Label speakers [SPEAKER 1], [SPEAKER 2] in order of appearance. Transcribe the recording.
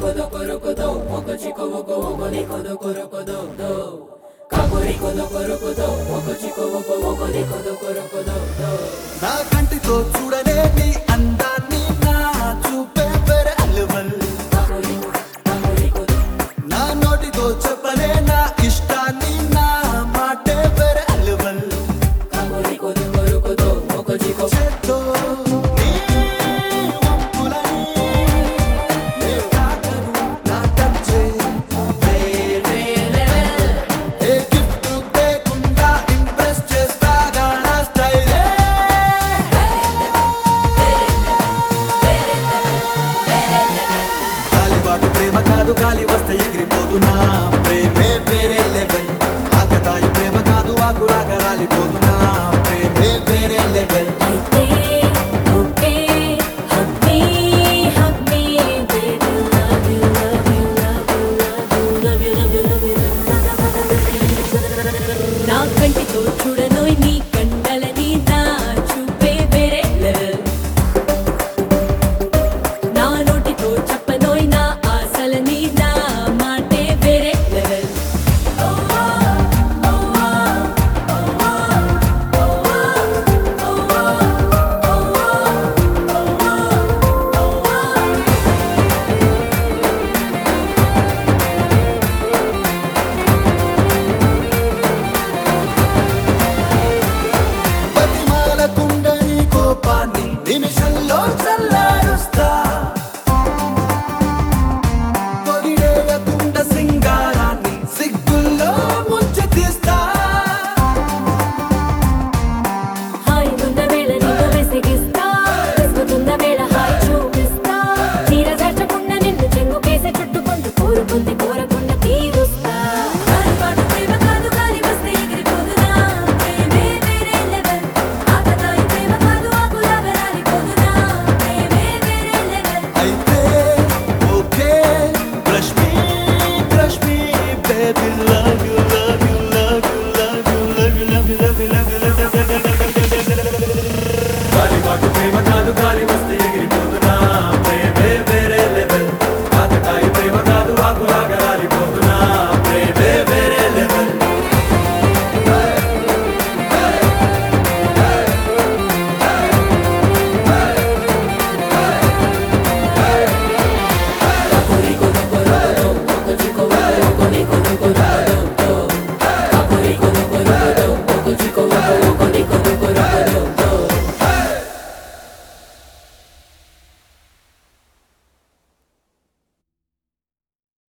[SPEAKER 1] kodo koro kodo, moko chiko woko woko ni kodo koro kodo do. Kaburi kodo koro kodo, moko chiko woko woko ni kodo koro kodo do.
[SPEAKER 2] నా కంటితో చూడనే నీ అందాన్ని నా చూపే వేరే level
[SPEAKER 1] Kaburi kaburi kodo,
[SPEAKER 2] నా నోటితో చెప్పలే నా ఇష్టాన్ని నా మాటే వేరే level
[SPEAKER 1] kaburi kodo koro kodo, moko chiko.
[SPEAKER 2] చేత్తో నీ వంపులని నే తాకను నా టచ్చే వేరే లెవెల్ ఏ గిఫ్ట్ లేకుండా ఇంప్రెస్ చేస్తాగా నా స్టైలే గాలిబాటు ప్రేమ కాదు గాలి వస్తే ఎగిరిపోదు నా ప్రేమే వేరే లెవెల్ ఆకతాయి ప్రేమ కాదు ఆకులాగా రాలి